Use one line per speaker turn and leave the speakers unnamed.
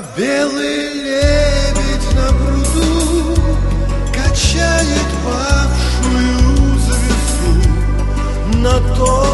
белый лебедь на пруду качает павшую звезду на том